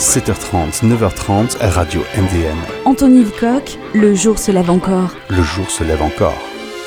7h30, 9h30, Radio MDM. Anthony Lecoq, Le jour se lève encore. Le jour se lève encore.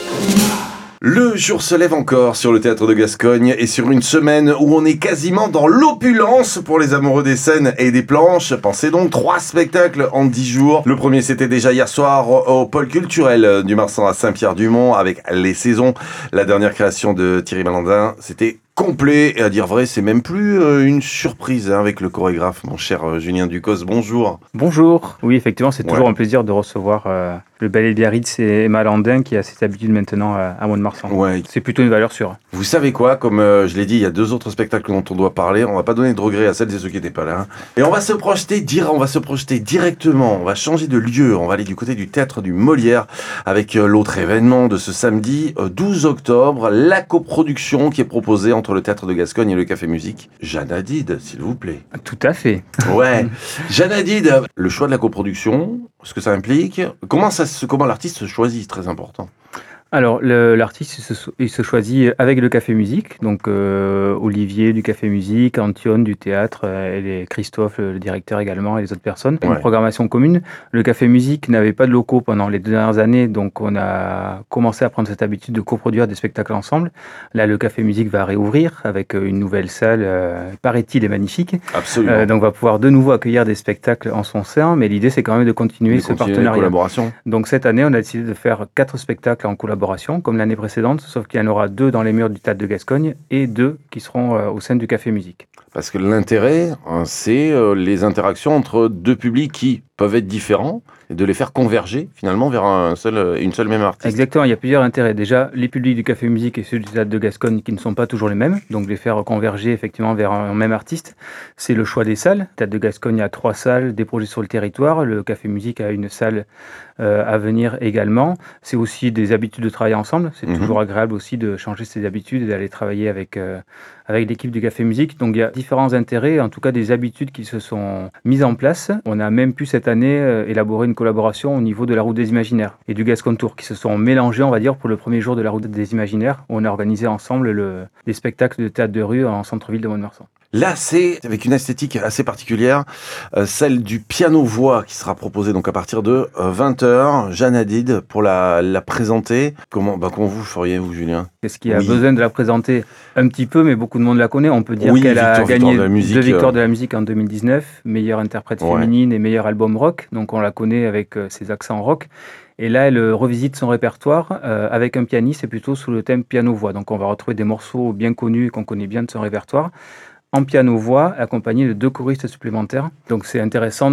Le jour se lève encore sur le Théâtre de Gascogne et sur une semaine où on est quasiment dans l'opulence pour les amoureux des scènes et des planches. Pensez donc 3 spectacles en 10 jours. Le premier c'était déjà hier soir au pôle culturel du Marsan à Saint-Pierre-du-Mont avec Les Saisons. La dernière création de Thierry Malandin, c'était complet et à dire vrai, c'est même plus une surprise avec le chorégraphe, mon cher Julien Ducos. Bonjour. Bonjour. Oui, effectivement, c'est toujours un plaisir de recevoir le ballet de Biarritz et Malandin qui a cette habitude maintenant à Mont-de-Marsan. Ouais. C'est plutôt une valeur sûre. Vous savez quoi, comme je l'ai dit, il y a 2 autres spectacles dont on doit parler. On va pas donner de regrets à celles et ceux qui n'étaient pas là. Hein. Et on va se projeter directement. On va changer de lieu. On va aller du côté du Théâtre du Molière avec l'autre événement de ce samedi 12 octobre, la coproduction qui est proposée entre le Théâtre de Gascogne et le Café Musique. Jeanne Hadid, s'il vous plaît. Tout à fait. Ouais. Jeanne Hadid, le choix de la coproduction, ce que ça implique, comment l'artiste se choisit, c'est très important. Alors, l'artiste, il se choisit avec le Café Musique, donc Olivier du Café Musique, Antione du théâtre, et Christophe, le directeur également, et les autres personnes. Une programmation commune. Le Café Musique n'avait pas de locaux pendant les 2 dernières années, donc on a commencé à prendre cette habitude de coproduire des spectacles ensemble. Là, le Café Musique va réouvrir avec une nouvelle salle, paraît-il, est magnifique. Absolument. Donc on va pouvoir de nouveau accueillir des spectacles en son sein, mais l'idée c'est quand même de continuer ce partenariat. Collaboration. Donc cette année, on a décidé de faire 4 spectacles en collaboration, comme l'année précédente, sauf qu'il y en aura 2 dans les murs du Théâtre de Gascogne et 2 qui seront au sein du Café Musique. Parce que l'intérêt, c'est les interactions entre 2 publics qui peuvent être différents et de les faire converger finalement vers une seule même artiste. Exactement, il y a plusieurs intérêts. Déjà, les publics du Café Musique et ceux du Théâtre de Gascogne qui ne sont pas toujours les mêmes, donc les faire converger effectivement vers un même artiste. C'est le choix des salles. Le Théâtre de Gascogne a 3 salles, des projets sur le territoire. Le Café Musique a une salle à venir également. C'est aussi des habitudes de travailler ensemble. C'est toujours agréable aussi de changer ses habitudes et d'aller travailler avec l'équipe du Café Musique. Donc il y a différents intérêts, en tout cas des habitudes qui se sont mises en place. On a même pu cette année élaborer une collaboration au niveau de la Route des Imaginaires et du Gascon Tour qui se sont mélangés, on va dire, pour le premier jour de la Route des Imaginaires. On a organisé ensemble des spectacles de théâtre de rue en centre-ville de Mont-de-Marsan. Là, c'est avec une esthétique assez particulière, celle du piano-voix qui sera proposée donc à partir de 20h. Jeanne Hadid, pour la présenter, comment vous feriez, vous, Julien ? Est-ce qu'il y a besoin de la présenter un petit peu, mais beaucoup de monde la connaît. On peut dire qu'elle a gagné 2 victoires de la musique en 2019, meilleure interprète féminine et meilleur album rock. Donc on la connaît avec ses accents rock. Et là, elle revisite son répertoire avec un pianiste et plutôt sous le thème piano-voix. Donc on va retrouver des morceaux bien connus et qu'on connaît bien de son répertoire, en piano-voix, accompagné de 2 choristes supplémentaires. Donc c'est intéressant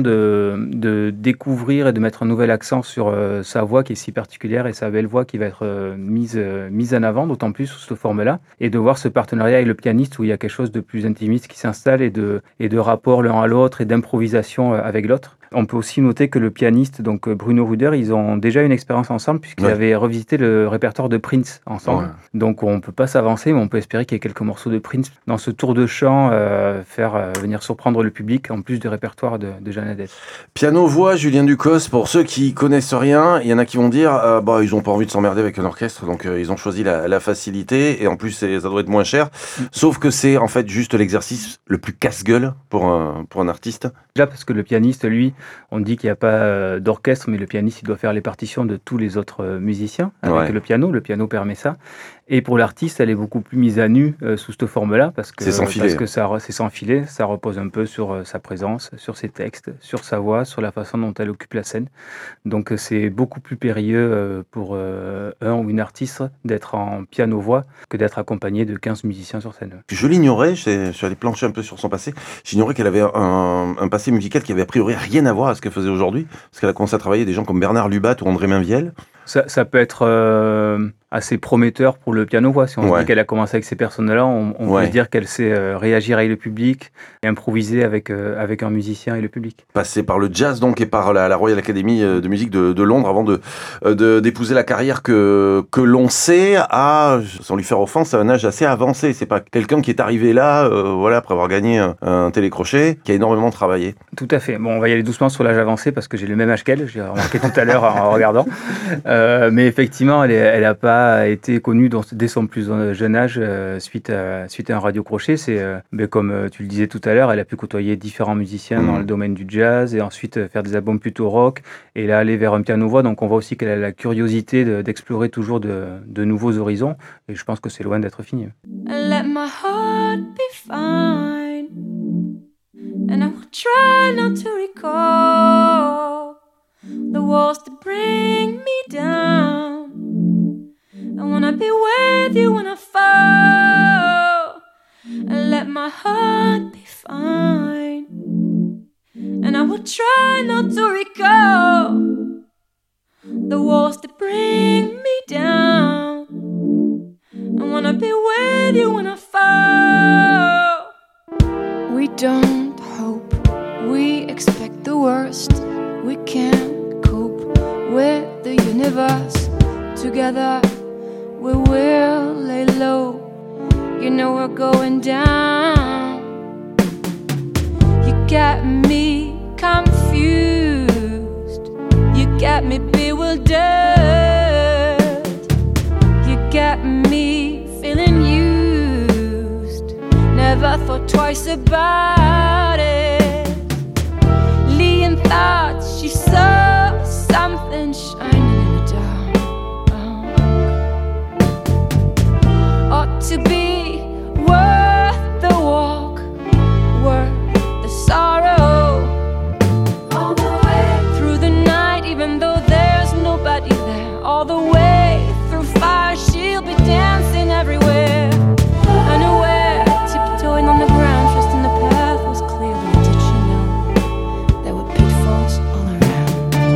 de découvrir et de mettre un nouvel accent sur sa voix qui est si particulière et sa belle voix qui va être mise en avant, d'autant plus sous cette forme-là, et de voir ce partenariat avec le pianiste où il y a quelque chose de plus intimiste qui s'installe et de rapport l'un à l'autre et d'improvisation avec l'autre. On peut aussi noter que le pianiste, donc Bruno Ruder, ils ont déjà une expérience ensemble puisqu'ils avaient revisité le répertoire de Prince ensemble. Donc on ne peut pas s'avancer, mais on peut espérer qu'il y ait quelques morceaux de Prince dans ce tour de chant, faire venir surprendre le public en plus du répertoire de Jeanne Hadid. Piano-voix, Julien Ducos, pour ceux qui connaissent rien, il y en a qui vont dire ils n'ont pas envie de s'emmerder avec un orchestre, donc ils ont choisi la facilité et en plus ça doit être moins cher. Sauf que c'est en fait juste l'exercice le plus casse-gueule pour un artiste. Déjà parce que le pianiste, lui, on dit qu'il n'y a pas d'orchestre, mais le pianiste, il doit faire les partitions de tous les autres musiciens avec le piano permet ça. Et pour l'artiste, elle est beaucoup plus mise à nu sous cette forme-là, parce que c'est sans filet, ça repose un peu sur sa présence, sur ses textes, sur sa voix, sur la façon dont elle occupe la scène. Donc c'est beaucoup plus périlleux pour un ou une artiste d'être en piano-voix que d'être accompagné de 15 musiciens sur scène. Je l'ignorais, je suis allé plancher un peu sur son passé, j'ignorais qu'elle avait un passé musical qui avait a priori rien à voir à ce qu'elle faisait aujourd'hui, parce qu'elle a commencé à travailler des gens comme Bernard Lubat ou André Mainviel. Ça peut être assez prometteur pour le piano-voix. Si on se dit qu'elle a commencé avec ces personnes-là, on peut dire qu'elle sait réagir avec le public et improviser avec un musicien et le public. Passée par le jazz donc et par la Royal Academy de musique de Londres avant d'épouser la carrière que l'on sait sans lui faire offense, à un âge assez avancé. C'est pas quelqu'un qui est arrivé là, après avoir gagné un télécrochet, qui a énormément travaillé. Tout à fait. Bon, on va y aller doucement sur l'âge avancé parce que j'ai le même âge qu'elle. J'ai remarqué tout à l'heure en regardant. Mais effectivement, elle n'a pas été connue dès son plus jeune âge suite à un radio-crochet. Mais comme tu le disais tout à l'heure, elle a pu côtoyer différents musiciens dans le domaine du jazz et ensuite faire des albums plutôt rock et là aller vers un piano-voix. Donc on voit aussi qu'elle a la curiosité d'explorer toujours de nouveaux horizons et je pense que c'est loin d'être fini. Let my heart be fine and I will try not to recall the walls that bring me down. I wanna be with you when I fall. Let my heart be fine and I will try not to recall the walls that bring me down. I wanna be with you when I fall. We don't hope, we expect the worst. We can't cope with the universe. Together we will lay low. You know we're going down. You got me confused. You got me bewildered. You got me feeling used. Never thought twice about it. Lee in thoughts, she saw something shining in the dark. Ought to be worth the walk, worth the sorrow. All the way through the night, even though there's nobody there. All the way through fire, she'll be dancing everywhere. Unaware, tiptoeing on the ground, trusting the path was clear. Little did she know there were pitfalls all around.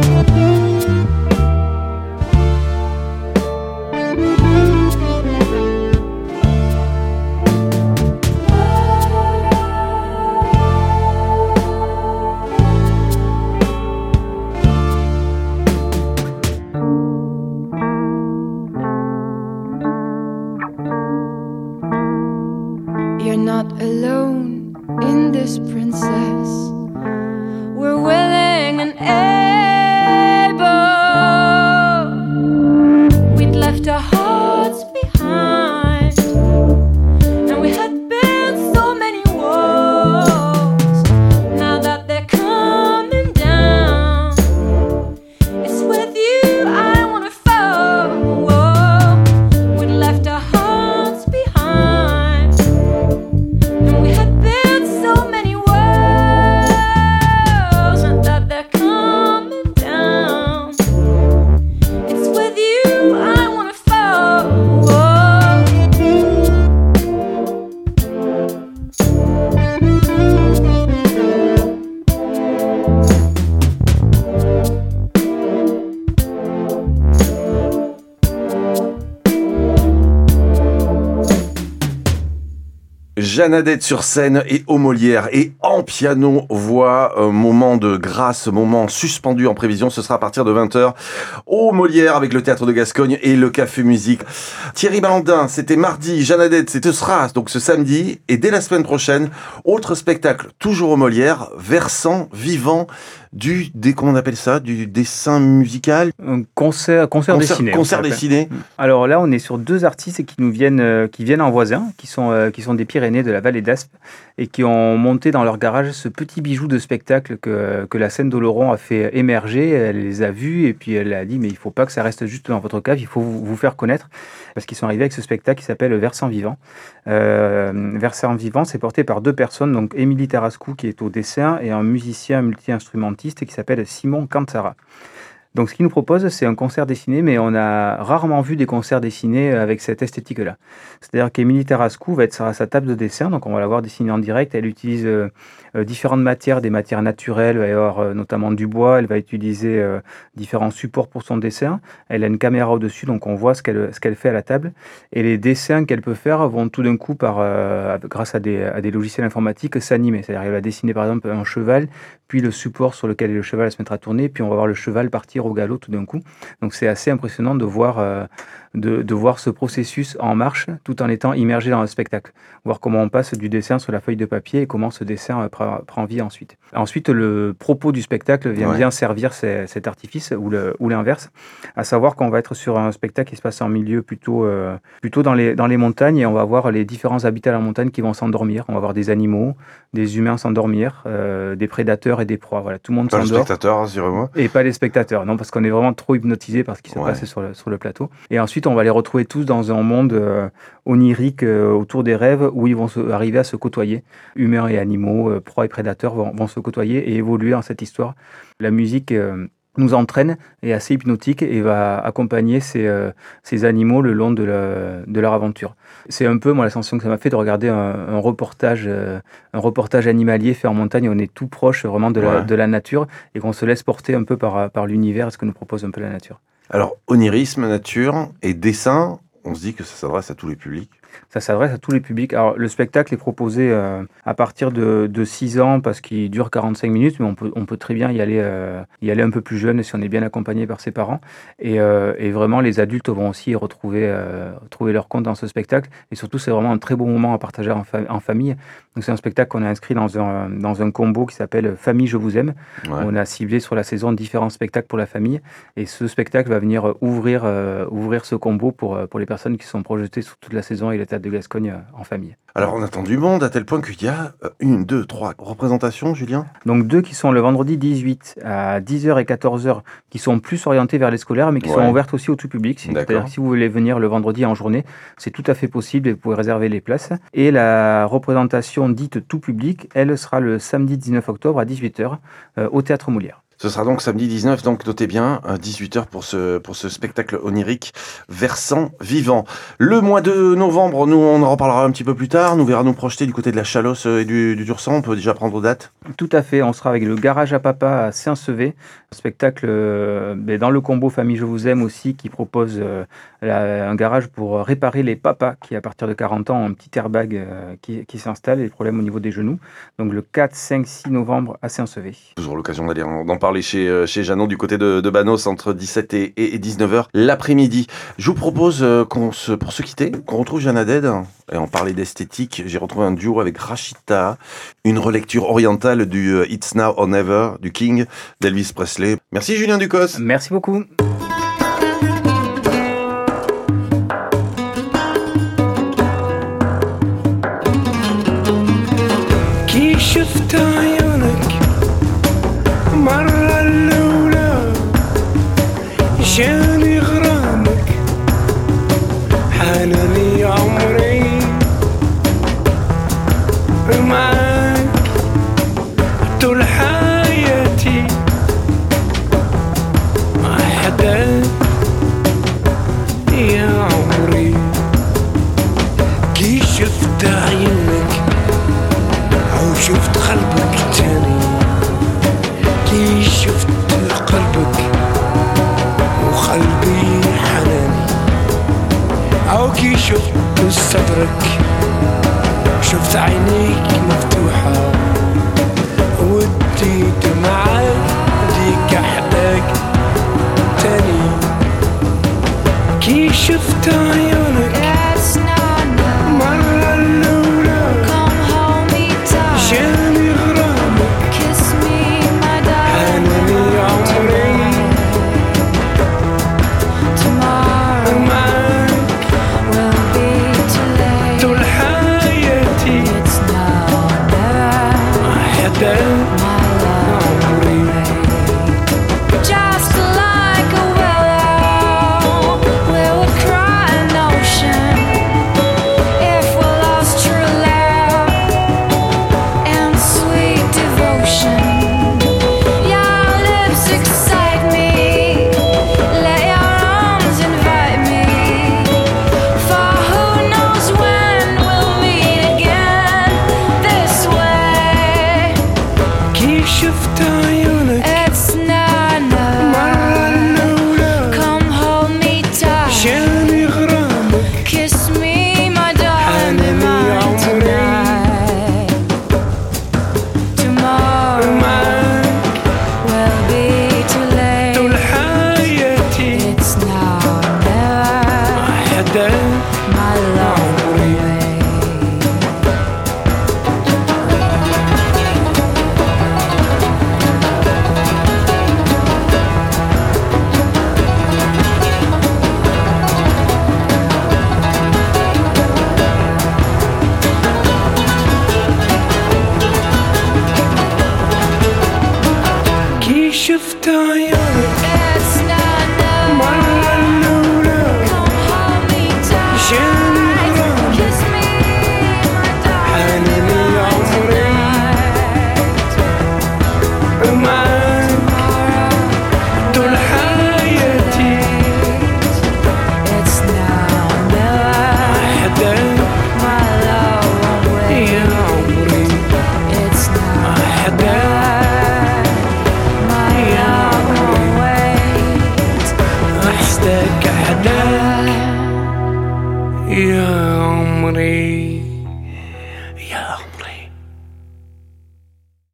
You're not alone in this, princess. We're willing and able. We'd left our hearts behind, and we had built so many walls. Now that they're coming down, it's with you I wanna fall. We'd left our hearts behind, and we had built so many walls. Now that they're coming down, it's with you I wanna fall. Jeanne Adette sur scène et au Molière et en piano-voix, moment de grâce, moment suspendu en prévision, ce sera à partir de 20h au Molière avec le Théâtre de Gascogne et le Café Musique. Thierry Balandin, c'était mardi, Jeanne Adette, ce sera donc ce samedi et dès la semaine prochaine, autre spectacle, toujours au Molière, versant vivant du dessin musical, un concert dessiné. Concert dessiné. Alors là, on est sur deux artistes qui viennent en voisin, qui sont des Pyrénées, de la vallée d'Aspe, et qui ont monté dans leur garage ce petit bijou de spectacle que la scène d'Oloron a fait émerger. Elle les a vus et puis elle a dit mais il faut pas que ça reste juste dans votre cave, il faut vous faire connaître, parce qu'ils sont arrivés avec ce spectacle qui s'appelle Versant Vivant. Versant Vivant, c'est porté par deux personnes, donc Émilie Tarascou qui est au dessin et un musicien multi-instrumentiste qui s'appelle Simon Cantzara. Donc ce qu'il nous propose, c'est un concert dessiné, mais on a rarement vu des concerts dessinés avec cette esthétique-là. C'est-à-dire qu'Émilie Tarascou va être à sa table de dessin, donc on va la voir dessiner en direct. Elle utilise différentes matières, des matières naturelles, il va y avoir notamment du bois, elle va utiliser différents supports pour son dessin. Elle a une caméra au-dessus, donc on voit ce qu'elle fait à la table. Et les dessins qu'elle peut faire vont tout d'un coup, grâce à des logiciels informatiques, s'animer. C'est-à-dire qu'elle va dessiner par exemple un cheval, puis le support sur lequel le cheval va se mettre à tourner, puis on va voir le cheval partir repartir au galop tout d'un coup. Donc c'est assez impressionnant de voir ce processus en marche tout en étant immergé dans le spectacle. Voir comment on passe du dessin sur la feuille de papier et comment ce dessin prend vie ensuite. Ensuite, le propos du spectacle vient bien servir cet artifice ou l'inverse, à savoir qu'on va être sur un spectacle qui se passe en milieu plutôt dans les montagnes et on va voir les différents habitats de la montagne qui vont s'endormir. On va voir des animaux, des humains s'endormir, des prédateurs et des proies. Voilà, tout le monde s'endort. Pas les spectateurs, rassurez-moi. Et pas les spectateurs, non, parce qu'on est vraiment trop hypnotisé par ce qui se passe sur le plateau. Et ensuite, on va les retrouver tous dans un monde onirique autour des rêves où ils vont arriver à se côtoyer. Humains et animaux, proies et prédateurs vont se côtoyer et évoluer dans cette histoire. La musique nous entraîne, est assez hypnotique et va accompagner ces animaux le long de leur aventure. C'est un peu, moi, la sensation que ça m'a fait de regarder un reportage animalier fait en montagne. On est tout proche vraiment de la nature et qu'on se laisse porter un peu par l'univers et ce que nous propose un peu la nature. Alors, onirisme, nature et dessin, on se dit que ça s'adresse à tous les publics. Ça s'adresse à tous les publics. Alors, le spectacle est proposé à partir de 6 ans parce qu'il dure 45 minutes, mais on peut très bien y aller un peu plus jeune si on est bien accompagné par ses parents. Et vraiment, les adultes vont aussi trouver leur compte dans ce spectacle. Et surtout, c'est vraiment un très bon moment à partager en famille. Donc, c'est un spectacle qu'on a inscrit dans un combo qui s'appelle « Famille, je vous aime ». On a ciblé sur la saison différents spectacles pour la famille. Et ce spectacle va venir ouvrir ce combo pour les personnes qui sont projetées sur toute la saison et le Théâtre de Gascogne en famille. Alors on attend du monde à tel point qu'il y a 1, 2, 3 représentations, Julien. Donc 2 qui sont le vendredi 18 à 10h et 14h, qui sont plus orientées vers les scolaires, mais qui sont ouvertes aussi au tout public. C'est-à-dire que si vous voulez venir le vendredi en journée, c'est tout à fait possible et vous pouvez réserver les places. Et la représentation dite tout public, elle sera le samedi 19 octobre à 18h au Théâtre Molière. Ce sera donc samedi 19, donc notez bien, 18h pour ce spectacle onirique versant vivant. Le mois de novembre, nous on en reparlera un petit peu plus tard, nous verrons nous projeter du côté de la Chalosse et du Dursan, on peut déjà prendre date. Tout à fait, on sera avec le Garage à Papa à Saint-Sevé, spectacle dans le combo Famille Je vous aime aussi, qui propose un garage pour réparer les papas qui à partir de 40 ans ont un petit airbag qui s'installe et des problèmes au niveau des genoux. Donc le 4, 5, 6 novembre à Saint-Sevé. Toujours l'occasion d'aller d'en parler chez Jeannot du côté de Banos entre 17 et 19h l'après-midi. Je vous propose pour se quitter, qu'on retrouve Jeanne Haddad et en parler d'esthétique. J'ai retrouvé un duo avec Rachita, une relecture orientale du It's Now or Never du King d'Elvis Presley. Merci Julien Ducos. Merci beaucoup. جاني غرامك حانني عمري معاك طول حياتي حداك يا عمري كي شفت عينك أو شفت قلبك تاني كي شفت قلبك قلبي حناني أو كي شفت صدرك شفت عينيك مفتوحة ودي دمعك ديك أحداك تاني كي شفت عيونك مرة الأولى جاني غرامك حناني عمري Just like a willow, we'll cry an ocean if we lost true love and sweet devotion. Your lips excite me, let your arms invite me, for who knows when we'll meet again this way. شفت عيونك استنى مرة الأولى come hold me tight شايف